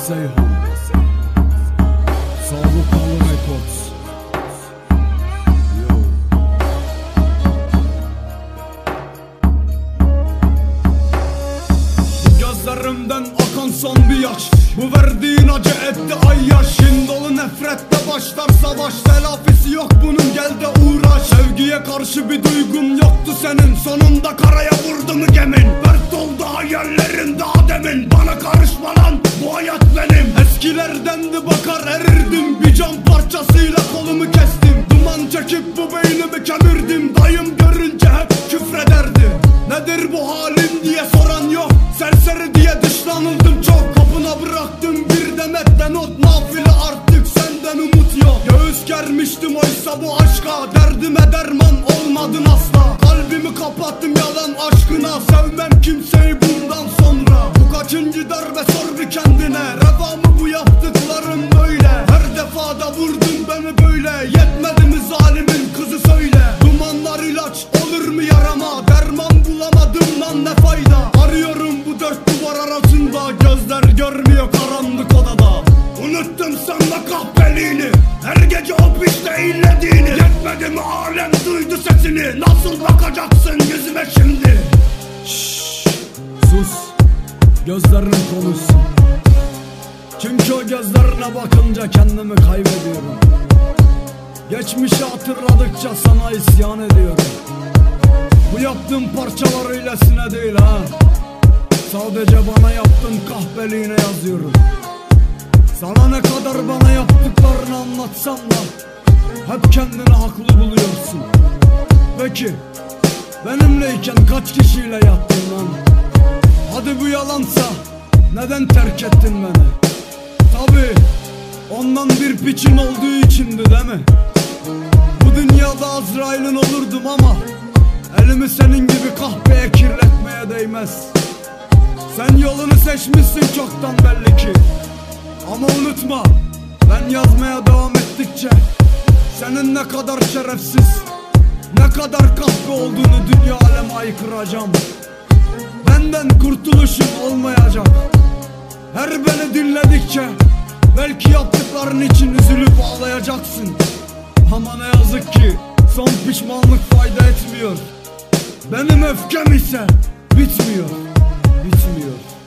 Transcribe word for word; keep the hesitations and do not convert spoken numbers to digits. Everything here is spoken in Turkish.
Seyhan, Sabıkalı Records. Yo. Gözlerimden akan son bir yaş, bu verdiğin acı etti ay yaş. Şimdi dolu nefrette başlar savaş, telafisi yok bunun, gel de uğraş. Sevgiye karşı bir duygum yoktu senin, sonunda karaya vurdu mu gemin? Dert oldu hayallerin daha demin, bana karışma lan, bu hayat benim. Eskilerdendi bakar erirdim, bir cam parçasıyla kolumu kestim. Duman çekip bu beynimi kemirdim, dayım görünce hep küfrederdi. Nedir bu halin diye soran yok, serseri diye dışlanıldım çok. Kapına bıraktım bir demet de not, nafile artık senden umut yok. Göğüs germiştim oysa bu aşka, derdime derman olmadın asla. Kalbimi kapattım yalan aşkına, sevmem kimseyi bundan sonra. Bu kaçıncı darbe, sor bir kendine, reva mı bu yaptıklarım böyle? Her defada vurdun beni böyle, yetmedi mi zalimin kızı söyle. Dumanlar ilaç olur mu yarama, derman bulamadım lan ne fayda. Arıyorum bu dört duvar arasında, gözler görmüyor karanlık odada. Unuttum sanma kahpeliğini, her gece o pişte inlediğini. Yetmedi mi alem duydu sesini, nasıl bakacaksın yüzüme şimdi? Şşş, sus, gözlerin konuşsun. Çünkü o gözlerine bakınca kendimi kaybediyorum. Geçmişi hatırladıkça sana isyan ediyorum. Bu yaptığım parçalar öylesine değil ha, sadece bana yaptığın kahpeliğine yazıyorum. Sana ne kadar bana yaptıklarını anlatsam da hep kendini haklı buluyorsun. Peki benimleyken kaç kişiyle yattın lan? Hadi bu yalansa neden terk ettin beni? Tabii ondan bir piçin olduğu içindi değil mi? Bu dünyada Azrail'in olurdum ama elimi senin gibi kahpeye kirletmeye değmez. Sen yolunu seçmişsin çoktan belli ki. Ama unutma, ben yazmaya devam ettikçe senin ne kadar şerefsiz, ne kadar kahpe olduğunu dünya aleme aykıracağım. Benden kurtuluşun olmayacak. Her beni dinledikçe belki yaptıkların için üzülüp ağlayacaksın. Ama ne yazık ki son pişmanlık fayda etmiyor. Benim öfkem ise bitmiyor, bitmiyor.